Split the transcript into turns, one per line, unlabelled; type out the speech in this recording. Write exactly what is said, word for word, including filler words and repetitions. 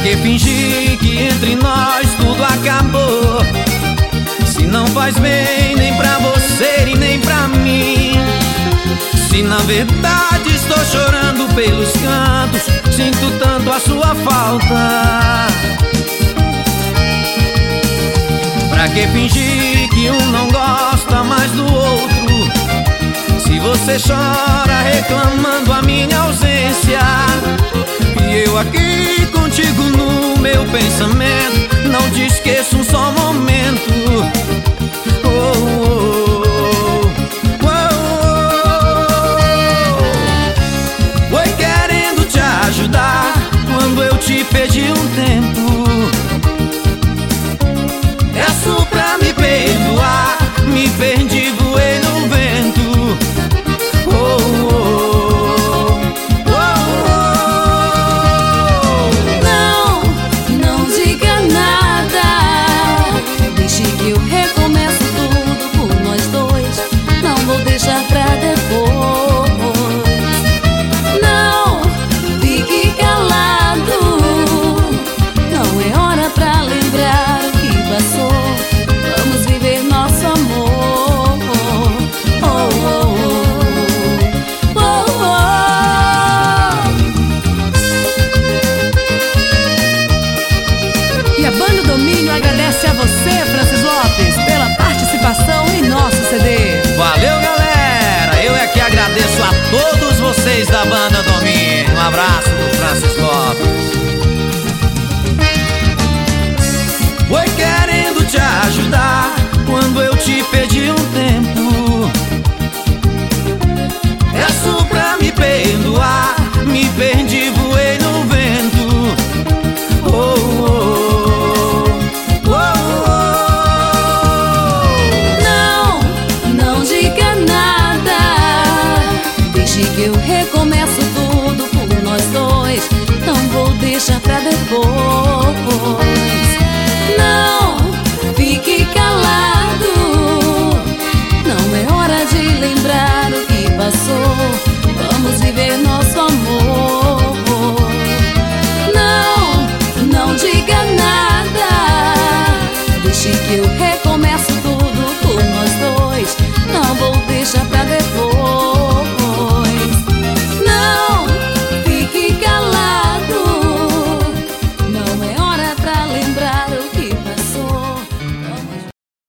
que fingir que entre nós tudo acabou, se não faz bem nem pra você e nem pra mim? Se na verdade estou chorando pelos cantos, sinto tanto a sua falta. Pra que fingir que um não gosta mais do outro, se você chora reclamando a minha ausência? E eu aqui contigo no meu pensamento, não te esqueço um só momento.